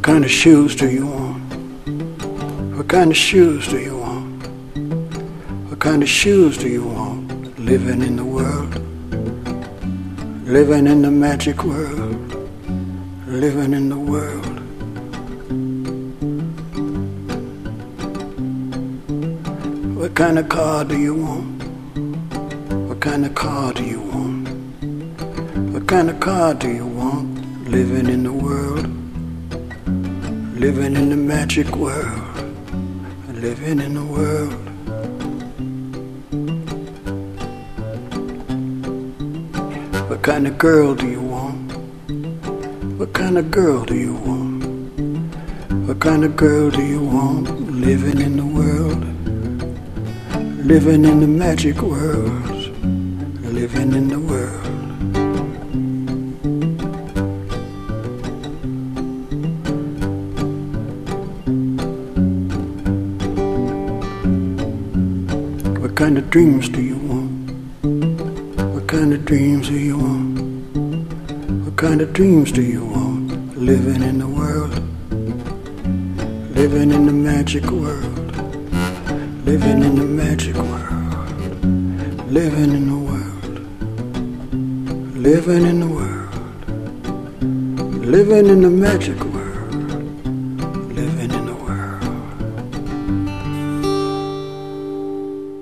kind of shoes do you want? What kind of shoes do you want? What kind of shoes do you want? Living in the world, living in the magic world, living in the world. What kind of car do you want? What kind of car do you want? What kind of car do you want? Living in the world, living in the magic world, living in the world. What kind of girl do you want? What kind of girl do you want? What kind of girl do you want? Living in the world, living in the magic world, living in the world. What kind of dreams do you want? What kind of dreams do you want? What kind of dreams do you want? Living in the world, living in the magic world, living in the magic world, living in the world, living in the world, living in the magic world.